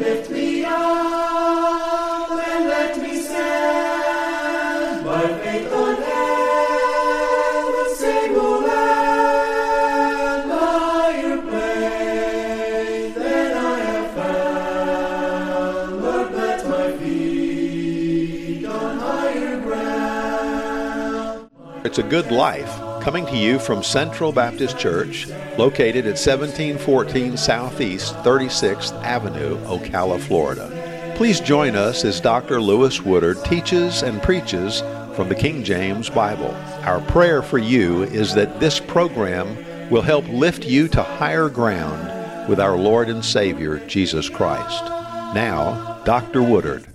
lift me up and let me stand by faith on heaven's stable land. Higher place than I have found, Lord, plant my feet on higher ground. It's a Good Life, coming to you from Central Baptist Church, located at 1714 Southeast 36th Avenue, Ocala, Florida. Please join us as Dr. Lewis Woodard teaches and preaches from the King James Bible. Our prayer for you is that this program will help lift you to higher ground with our Lord and Savior, Jesus Christ. Now, Dr. Woodard.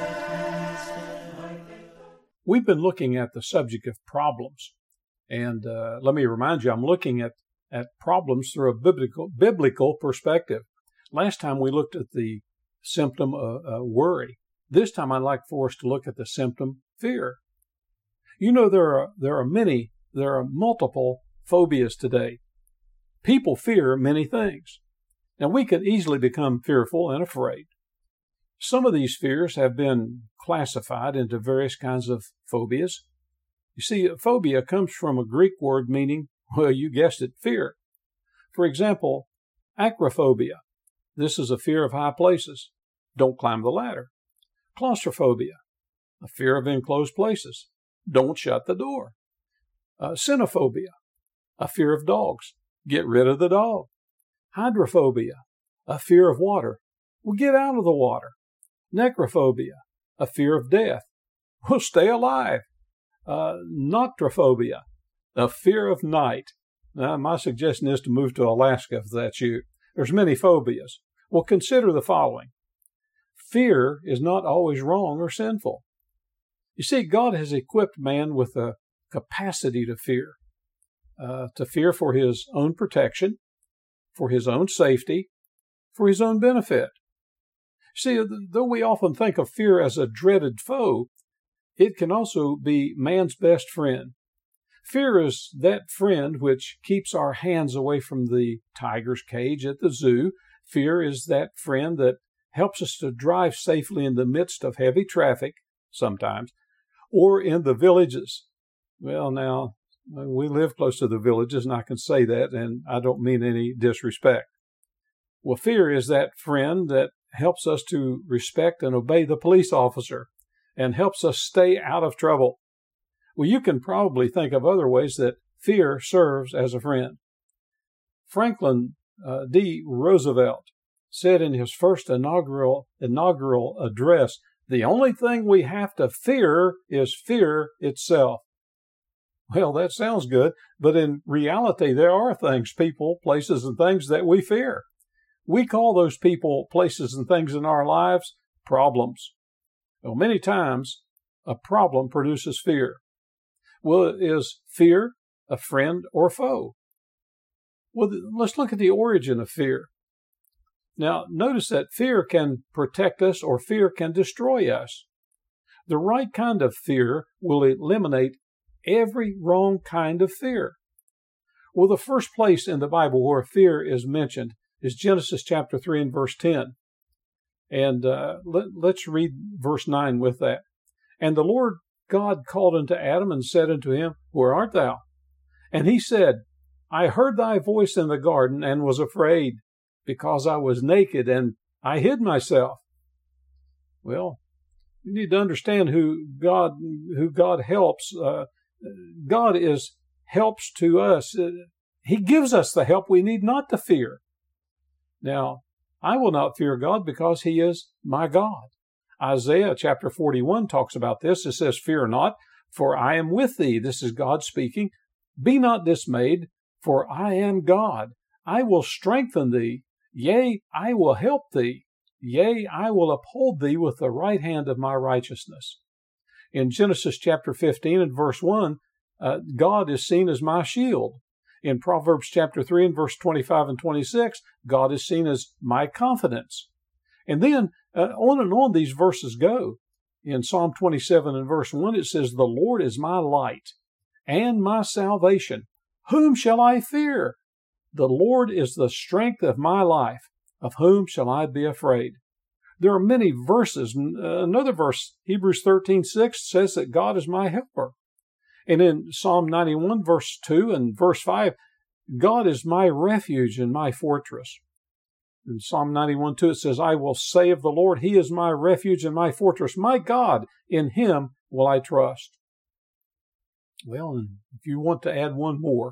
We've been looking at the subject of problems. And let me remind you, I'm looking at problems through a biblical perspective. Last time we looked at the symptom of worry. This time I'd like for us to look at the symptom fear. You know, there are multiple phobias today. People fear many things. Now, we could easily become fearful and afraid. Some of these fears have been classified into various kinds of phobias. You see, phobia comes from a Greek word meaning, well, you guessed it, fear. For example, acrophobia. This is a fear of high places. Don't climb the ladder. Claustrophobia, a fear of enclosed places. Don't shut the door. Cynophobia, a fear of dogs. Get rid of the dog. Hydrophobia, a fear of water. Well, get out of the water. Necrophobia, a fear of death. Well, stay alive. Noctrophobia, a fear of night. Now, my suggestion is to move to Alaska if that's you. There's many phobias. Well, consider the following. Fear is not always wrong or sinful. You see, God has equipped man with a capacity to fear for his own protection, for his own safety, for his own benefit. See, though we often think of fear as a dreaded foe, it can also be man's best friend. Fear is that friend which keeps our hands away from the tiger's cage at the zoo. Fear is that friend that helps us to drive safely in the midst of heavy traffic, sometimes, or in the villages. Well, now, we live close to the villages, and I can say that, and I don't mean any disrespect. Well, fear is that friend that helps us to respect and obey the police officer and helps us stay out of trouble. Well, you can probably think of other ways that fear serves as a friend. Franklin D. Roosevelt said in his first inaugural address, "The only thing we have to fear is fear itself." Well, that sounds good, but in reality, there are things, people, places, and things that we fear. We call those people, places, and things in our lives problems. Well, many times, a problem produces fear. Well, is fear a friend or foe? Well, let's look at the origin of fear. Now, notice that fear can protect us or fear can destroy us. The right kind of fear will eliminate every wrong kind of fear. Well, the first place in the Bible where fear is mentioned is Genesis chapter 3 and verse 10. And let's read verse 9 with that. "And the Lord God called unto Adam and said unto him, Where art thou? And he said, I heard thy voice in the garden and was afraid, because I was naked and I hid myself." Well, you need to understand who God helps. God helps to us. He gives us the help we need not to fear. Now, I will not fear God because he is my God. Isaiah chapter 41 talks about this. It says, "Fear not, for I am with thee." This is God speaking. "Be not dismayed, for I am God. I will strengthen thee. Yea, I will help thee. Yea, I will uphold thee with the right hand of my righteousness." In Genesis chapter 15 and verse 1, God is seen as my shield. In Proverbs chapter 3 and verse 25 and 26, God is seen as my confidence. And then on and on these verses go. In Psalm 27 and verse 1, it says, "The Lord is my light and my salvation. Whom shall I fear? The Lord is the strength of my life. Of whom shall I be afraid?" There are many verses. Another verse, Hebrews 13:6, says that God is my helper. And in Psalm 91, verse 2 and verse 5, God is my refuge and my fortress. In Psalm 91:2, it says, I will say of the Lord, He is my refuge and my fortress. My God, in Him will I trust. Well, and if you want to add one more,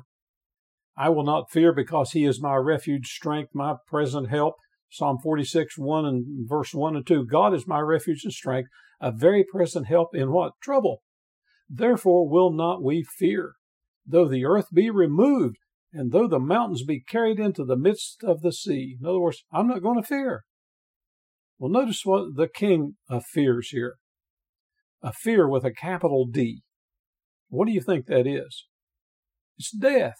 I will not fear because He is my refuge, strength, my present help. Psalm 46:1 and verse 1 and 2. God is my refuge and strength, a very present help in what? Trouble. Therefore will not we fear, though the earth be removed, and though the mountains be carried into the midst of the sea. In other words, I'm not going to fear. Well, notice what the king of fears here. A fear with a capital D. What do you think that is? It's death.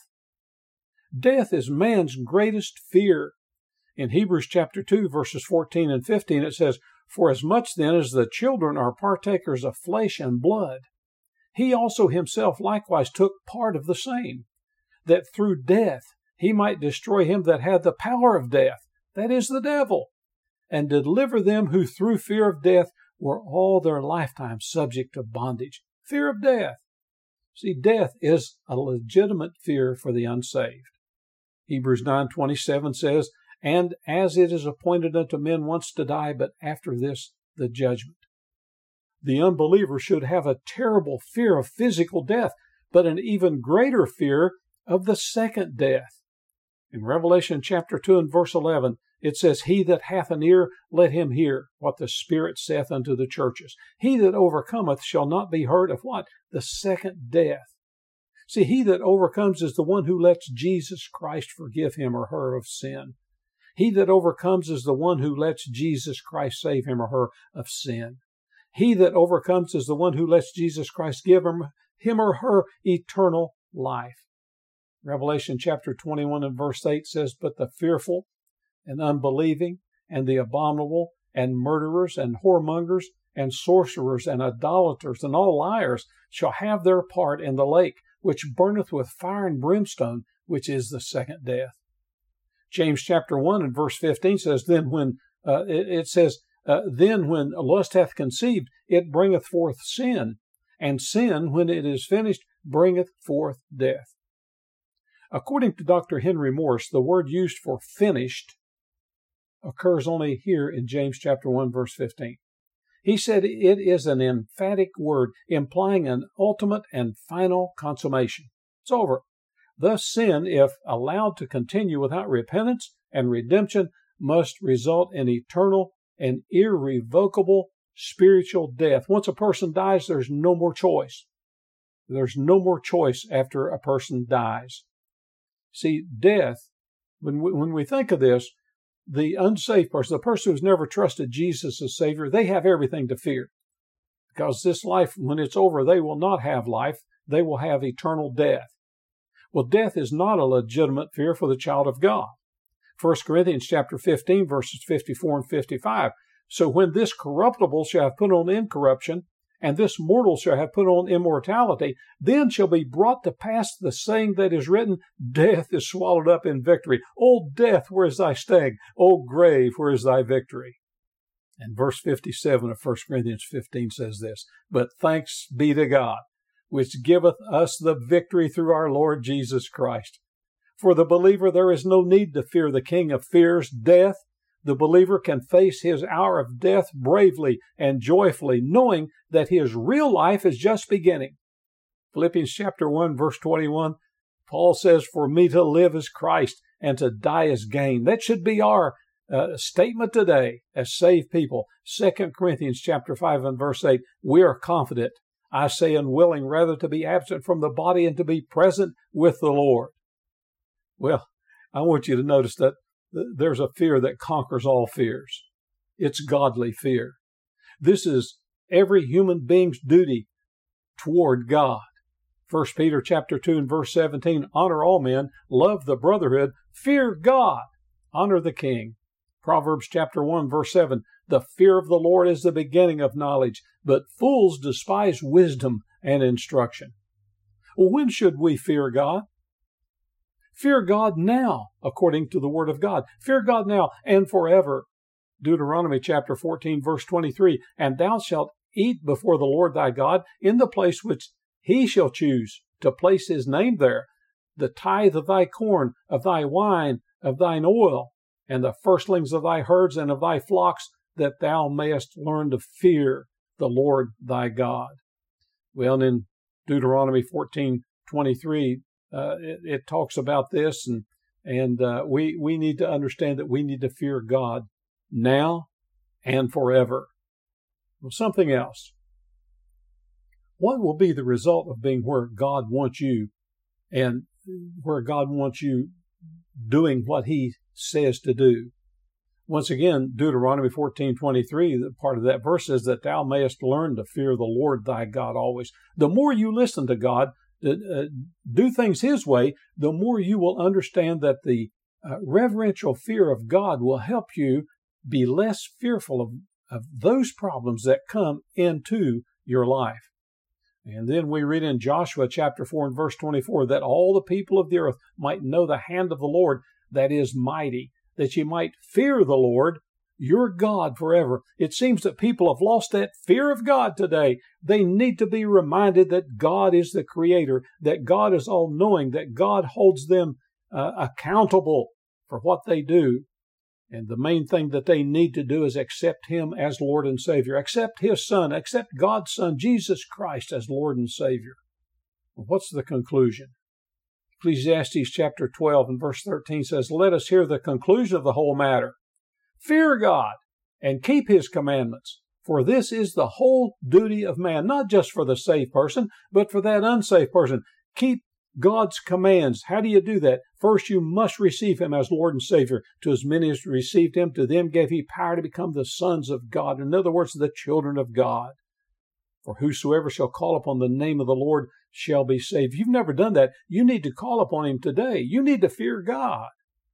Death is man's greatest fear. In Hebrews chapter 2, verses 14 and 15, it says, For as much then as the children are partakers of flesh and blood, He also Himself likewise took part of the same, that through death He might destroy him that had the power of death, that is, the devil, and deliver them who through fear of death were all their lifetime subject to bondage. Fear of death. See, death is a legitimate fear for the unsaved. Hebrews 9:27 says, And as it is appointed unto men once to die, but after this the judgment. The unbeliever should have a terrible fear of physical death, but an even greater fear of the second death. In Revelation chapter 2 and verse 11, it says, He that hath an ear, let him hear what the Spirit saith unto the churches. He that overcometh shall not be hurt of what? The second death. See, he that overcomes is the one who lets Jesus Christ forgive him or her of sin. He that overcomes is the one who lets Jesus Christ save him or her of sin. He that overcomes is the one who lets Jesus Christ give him or her eternal life. Revelation chapter 21 and verse 8 says, But the fearful and unbelieving and the abominable and murderers and whoremongers and sorcerers and idolaters and all liars shall have their part in the lake, which burneth with fire and brimstone, which is the second death. James chapter 1 and verse 15 says, Then when lust hath conceived, it bringeth forth sin, and sin, when it is finished, bringeth forth death. According to Dr. Henry Morris, the word used for finished occurs only here in James chapter 1, verse 15. He said it is an emphatic word implying an ultimate and final consummation. It's over. Thus, sin, if allowed to continue without repentance and redemption, must result in eternal and irrevocable spiritual death. Once a person dies, there's no more choice. There's no more choice after a person dies. See, death, when we think of this, the unsaved person, the person who's never trusted Jesus as Savior, they have everything to fear. Because this life, when it's over, they will not have life. They will have eternal death. Well, death is not a legitimate fear for the child of God. 1 Corinthians chapter 15, verses 54 and 55. So when this corruptible shall have put on incorruption, and this mortal shall have put on immortality, then shall be brought to pass the saying that is written, Death is swallowed up in victory. O death, where is thy sting? O grave, where is thy victory? And verse 57 of 1 Corinthians 15 says this, But thanks be to God, which giveth us the victory through our Lord Jesus Christ. For the believer there is no need to fear the king of fears, death. The believer can face his hour of death bravely and joyfully, knowing that his real life is just beginning. Philippians chapter 1, verse 21, Paul says, For me to live is Christ, and to die is gain. That should be our statement today as saved people. 2 Corinthians chapter 5 and verse 8, We are confident, I say, and willing rather to be absent from the body and to be present with the Lord. Well, I want you to notice that there's a fear that conquers all fears. It's godly fear. This is every human being's duty toward God. 1 Peter chapter 2 and verse 17, Honor all men, love the brotherhood, fear God, honor the king. Proverbs chapter 1 verse 7, The fear of the Lord is the beginning of knowledge, but fools despise wisdom and instruction. Well, when should we fear God? Fear God now, according to the Word of God. Fear God now and forever. Deuteronomy chapter 14, verse 23, and thou shalt eat before the Lord thy God in the place which he shall choose to place his name there, the tithe of thy corn, of thy wine, of thine oil, and the firstlings of thy herds and of thy flocks, that thou mayest learn to fear the Lord thy God. Well, in Deuteronomy 14:23, it talks about this, and we need to understand that we need to fear God now and forever. Well, something else. What will be the result of being where God wants you, and where God wants you doing what he says to do? Once again, Deuteronomy 14:23, part of that verse says that thou mayest learn to fear the Lord thy God always. The more you listen to God, do things his way, the more you will understand that the reverential fear of God will help you be less fearful of those problems that come into your life. And then we read in Joshua chapter 4 and verse 24, that all the people of the earth might know the hand of the Lord that is mighty, that ye might fear the Lord your God forever. It seems that people have lost that fear of God today. They need to be reminded that God is the Creator, that God is all-knowing, that God holds them accountable for what they do. And the main thing that they need to do is accept him as Lord and Savior, accept his Son, accept God's Son, Jesus Christ, as Lord and Savior. Well, what's the conclusion? Ecclesiastes chapter 12 and verse 13 says, let us hear the conclusion of the whole matter. Fear God and keep his commandments, for this is the whole duty of man, not just for the saved person, but for that unsaved person. Keep God's commands. How do you do that? First, you must receive him as Lord and Savior. To as many as received him, to them gave he power to become the sons of God. In other words, the children of God. For whosoever shall call upon the name of the Lord shall be saved. If you've never done that, you need to call upon him today. You need to fear God.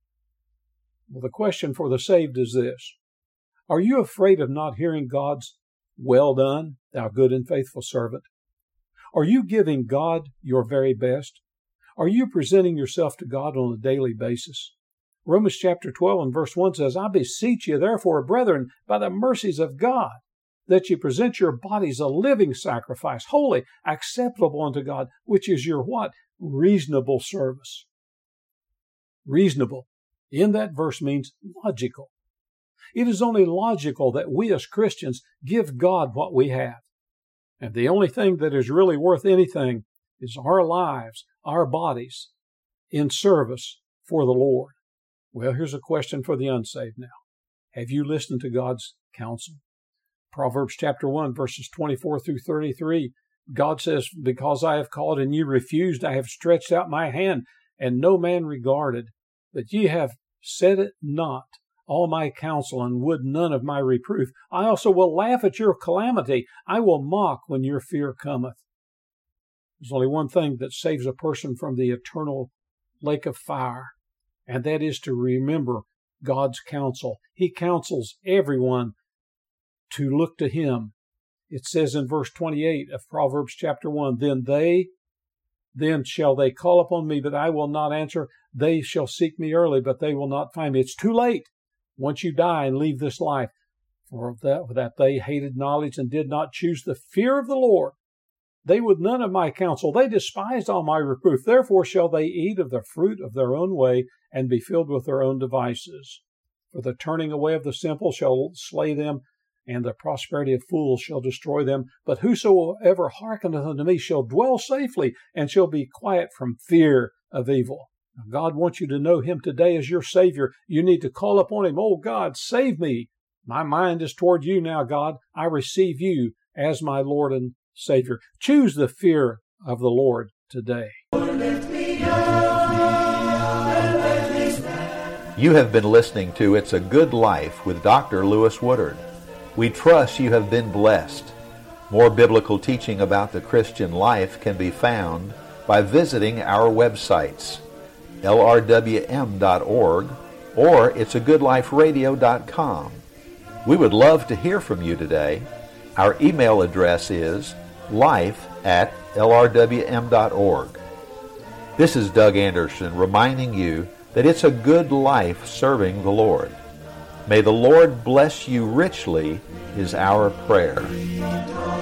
Well, the question for the saved is this. Are you afraid of not hearing God's well done, thou good and faithful servant? Are you giving God your very best? Are you presenting yourself to God on a daily basis? Romans chapter 12 and verse 1 says, I beseech you, therefore, brethren, by the mercies of God, that you present your bodies a living sacrifice, holy, acceptable unto God, which is your what? Reasonable service. Reasonable. In that verse means logical. It is only logical that we as Christians give God what we have. And the only thing that is really worth anything is our lives, our bodies, in service for the Lord. Well, here's a question for the unsaved now. Have you listened to God's counsel? Proverbs chapter 1, verses 24 through 33, God says, because I have called and ye refused, I have stretched out my hand, and no man regarded. But ye have said it not, all my counsel, and would none of my reproof. I also will laugh at your calamity. I will mock when your fear cometh. There's only one thing that saves a person from the eternal lake of fire, and that is to remember God's counsel. He counsels everyone to look to him. It says in verse 28 of Proverbs chapter 1, Then shall they call upon me, but I will not answer. They shall seek me early, but they will not find me. It's too late once you die and leave this life, for that they hated knowledge and did not choose the fear of the Lord. They would none of my counsel. They despised all my reproof. Therefore shall they eat of the fruit of their own way and be filled with their own devices. For the turning away of the simple shall slay them, and the prosperity of fools shall destroy them. But whosoever hearkeneth unto me shall dwell safely, and shall be quiet from fear of evil. Now, God wants you to know him today as your Savior. You need to call upon him. Oh, God, save me. My mind is toward you now, God. I receive you as my Lord and Savior. Choose the fear of the Lord today. You have been listening to It's a Good Life with Dr. Lewis Woodard. We trust you have been blessed. More biblical teaching about the Christian life can be found by visiting our websites, lrwm.org or it'sagoodliferadio.com. We would love to hear from you today. Our email address is life@lrwm.org. This is Doug Anderson reminding you that it's a good life serving the Lord. May the Lord bless you richly is our prayer.